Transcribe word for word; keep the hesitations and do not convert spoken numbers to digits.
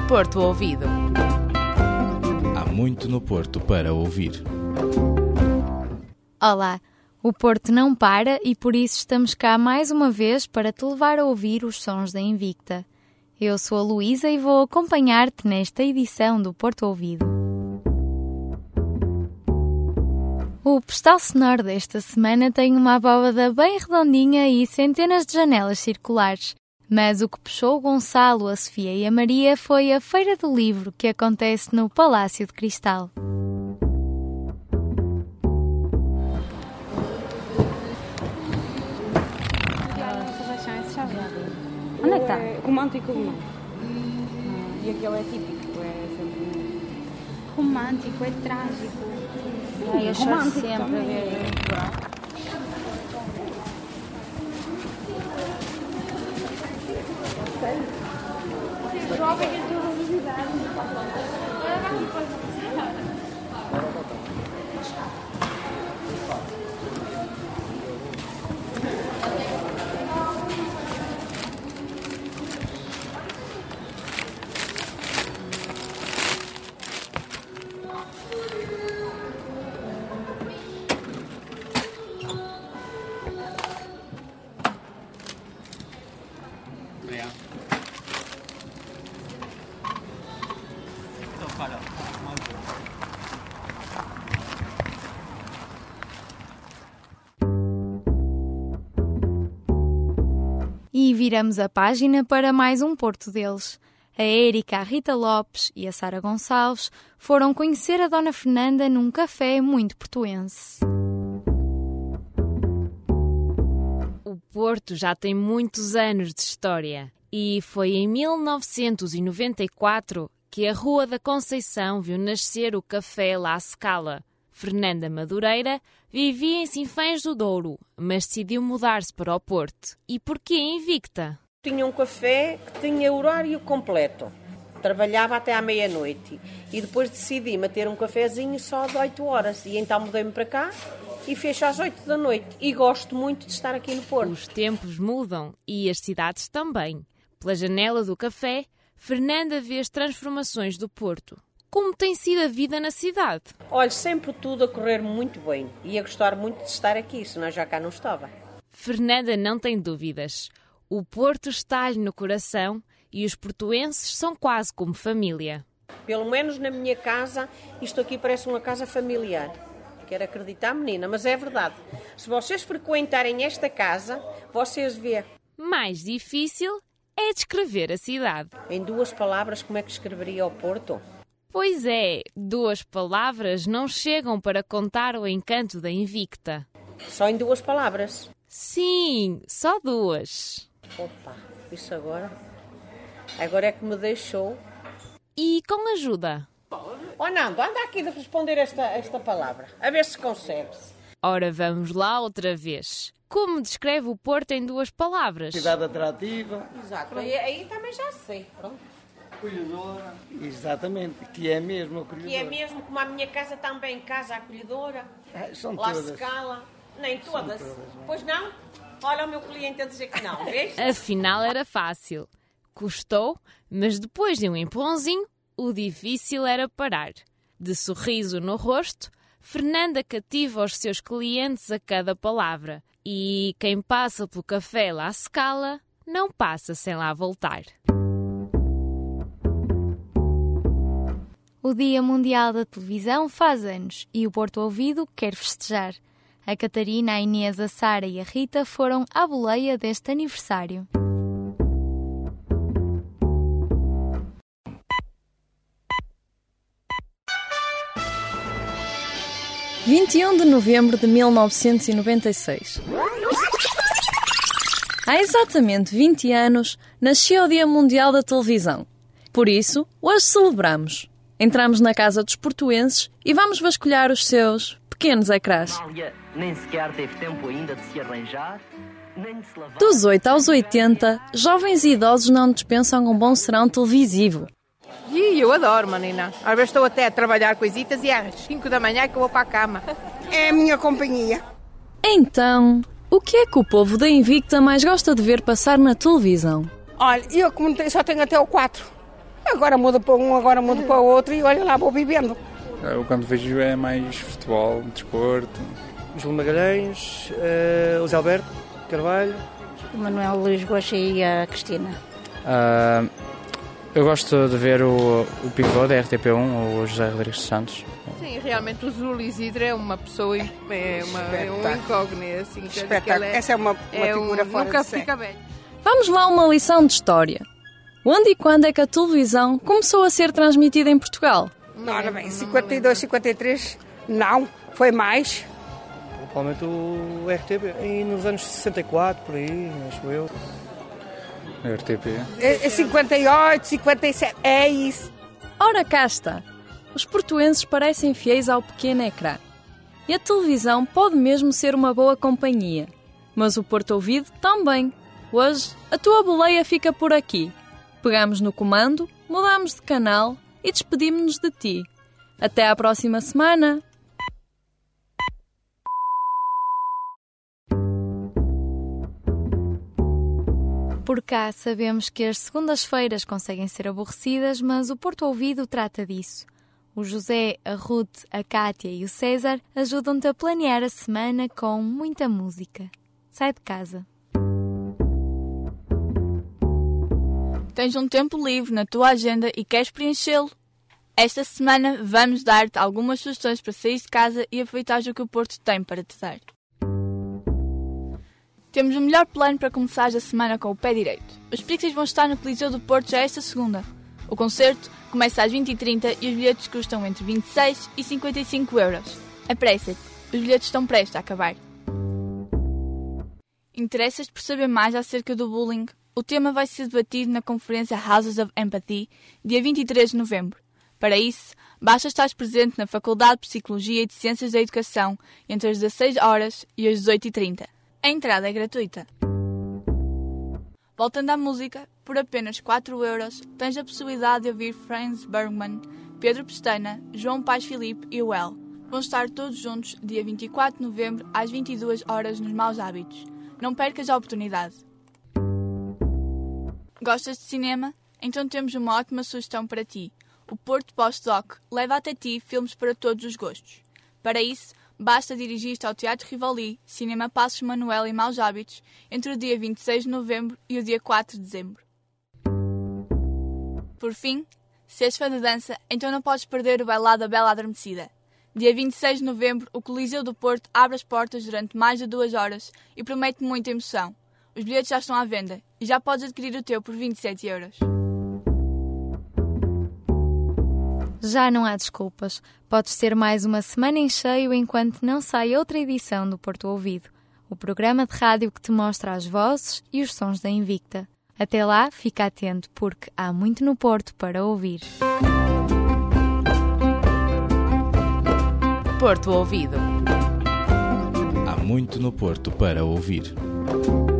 Porto Ouvido. Há muito no Porto para ouvir. Olá, o Porto não para e por isso estamos cá mais uma vez para te levar a ouvir os sons da Invicta. Eu sou a Luísa e vou acompanhar-te nesta edição do Porto Ouvido. O postal sonoro desta semana tem uma abóbada bem redondinha e centenas de janelas circulares. Mas o que puxou o Gonçalo, a Sofia e a Maria foi a Feira do Livro que acontece no Palácio de Cristal. Onde é que está? Romântico, não. Ah, e aquele é típico, é sempre Romântico, é trágico. Ai, eu choro romântico sempre a também. ver. jovem em todas as idades. E viramos a página para mais um Porto deles. A Érica, a Rita Lopes e a Sara Gonçalves foram conhecer a Dona Fernanda num café muito portuense. O Porto já tem muitos anos de história e foi em mil novecentos e noventa e quatro que a Rua da Conceição viu nascer o Café La Scala. Fernanda Madureira vivia em Sinfãs do Douro, mas decidiu mudar-se para o Porto. E porquê Invicta? Tinha um café que tinha horário completo. Trabalhava até à meia-noite. E depois decidi-me ter um cafezinho só de oito horas. E então mudei-me para cá e fecho às oito da noite. E gosto muito de estar aqui no Porto. Os tempos mudam e as cidades também. Pela janela do café, Fernanda vê as transformações do Porto. Como tem sido a vida na cidade? Olha, sempre tudo a correr muito bem. Ia gostar muito de estar aqui, senão já cá não estava. Fernanda não tem dúvidas. O Porto está-lhe no coração e os portuenses são quase como família. Pelo menos na minha casa, isto aqui parece uma casa familiar. Quero acreditar, menina, mas é verdade. Se vocês frequentarem esta casa, vocês vê. Mais difícil é descrever a cidade. Em duas palavras, como é que escreveria o Porto? Pois é, duas palavras não chegam para contar o encanto da Invicta. Só em duas palavras? Sim, só duas. Opa, isso agora... Agora é que me deixou... E com ajuda? Oh, Nando, anda aqui de responder esta, esta palavra. A ver se consegues. Ora, vamos lá outra vez. Como descreve o Porto em duas palavras? Cidade atrativa. Exato, aí, aí também já sei. Pronto. Acolhedora. Exatamente, que é mesmo acolhedora. Que é mesmo como a minha casa também, casa acolhedora. Ah, são La todas. Scala. Nem todas. todas, não é? Pois não? Olha o meu cliente a dizer que não, vês? Afinal era fácil. Custou, mas depois de um empurrãozinho, o difícil era parar. De sorriso no rosto, Fernanda cativa os seus clientes a cada palavra. E quem passa pelo café La Scala não passa sem lá voltar. O Dia Mundial da Televisão faz anos e o Porto Ouvido quer festejar. A Catarina, a Inês, a Sara e a Rita foram à boleia deste aniversário. vinte e um de novembro de mil novecentos e noventa e seis. Há exatamente vinte anos nasceu o Dia Mundial da Televisão. Por isso, hoje celebramos. Entramos na casa dos portuenses e vamos vasculhar os seus pequenos ecrãs. Nem sequer teve tempo ainda de se arranjar, nem de se lavar. Dos oito aos oitenta, jovens e idosos não dispensam um bom serão televisivo. E eu adoro, menina. Às vezes estou até a trabalhar coisitas e é às cinco da manhã que eu vou para a cama. É a minha companhia. Então, o que é que o povo da Invicta mais gosta de ver passar na televisão? Olha, eu como só tenho até o quatro. Agora muda para um, agora muda para o outro e olha lá, vou vivendo. Eu quando vejo é mais futebol, desporto. João Magalhães, uh, o Zé Alberto Carvalho. O Manuel Luís Goxa e a Cristina. Uh, eu gosto de ver o, o pivô da R T P um, o José Rodrigues Santos. Sim, realmente o Júlio Isidro é uma pessoa, é, uma, é um incógnito. Assim, espetáculo. É, Essa é uma, uma é figura um, fora nunca de série. fica velho. Vamos lá a uma lição de história. Onde e quando é que a televisão começou a ser transmitida em Portugal? Ora bem, cinquenta e dois, cinquenta e três, não, foi mais. Provavelmente o R T P. E nos anos sessenta e quatro, por aí, acho eu. R T P. É, é cinquenta e oito, cinquenta e sete, é isso. Ora cá está. Os portuenses parecem fiéis ao pequeno ecrã. E a televisão pode mesmo ser uma boa companhia. Mas o Porto Ouvido também. Hoje, a tua boleia fica por aqui. Pegamos no comando, mudamos de canal e despedimos-nos de ti. Até à próxima semana! Por cá sabemos que as segundas-feiras conseguem ser aborrecidas, mas o Porto Ouvido trata disso. O José, a Ruth, a Cátia e o César ajudam-te a planear a semana com muita música. Sai de casa. Tens um tempo livre na tua agenda e queres preenchê-lo? Esta semana vamos dar-te algumas sugestões para sair de casa e aproveitar o que o Porto tem para te dar. Temos o melhor plano para começar a semana com o pé direito. Os Pixies vão estar no Coliseu do Porto já esta segunda. O concerto começa às vinte e trinta e os bilhetes custam entre vinte e seis e cinquenta e cinco euros. Apressa-te, os bilhetes estão prestes a acabar. Interessas-te por saber mais acerca do bullying? O tema vai ser debatido na conferência Houses of Empathy, dia vinte e três de novembro. Para isso, basta estar presente na Faculdade de Psicologia e de Ciências da Educação entre as dezasseis horas e as dezoito e trinta. A entrada é gratuita. Voltando à música, por apenas quatro euros tens a possibilidade de ouvir Franz Bergman, Pedro Pestana, João Paes Filipe e o El. Vão estar todos juntos dia vinte e quatro de novembro às vinte e duas horas nos Maus Hábitos. Não percas a oportunidade. Gostas de cinema? Então temos uma ótima sugestão para ti. O Porto Postdoc leva até ti filmes para todos os gostos. Para isso, basta dirigir-te ao Teatro Rivoli, Cinema Passos Manuel e Maus Hábitos, entre o dia vinte e seis de novembro e o dia quatro de dezembro. Por fim, se és fã de dança, então não podes perder o Bailado da Bela Adormecida. Dia vinte e seis de novembro, o Coliseu do Porto abre as portas durante mais de duas horas e promete muita emoção. Os bilhetes já estão à venda e já podes adquirir o teu por vinte e sete euros. Já não há desculpas. Podes ter mais uma semana em cheio enquanto não sai outra edição do Porto Ouvido, o programa de rádio que te mostra as vozes e os sons da Invicta. Até lá, fica atento porque há muito no Porto para ouvir. Porto Ouvido. Há muito no Porto para ouvir.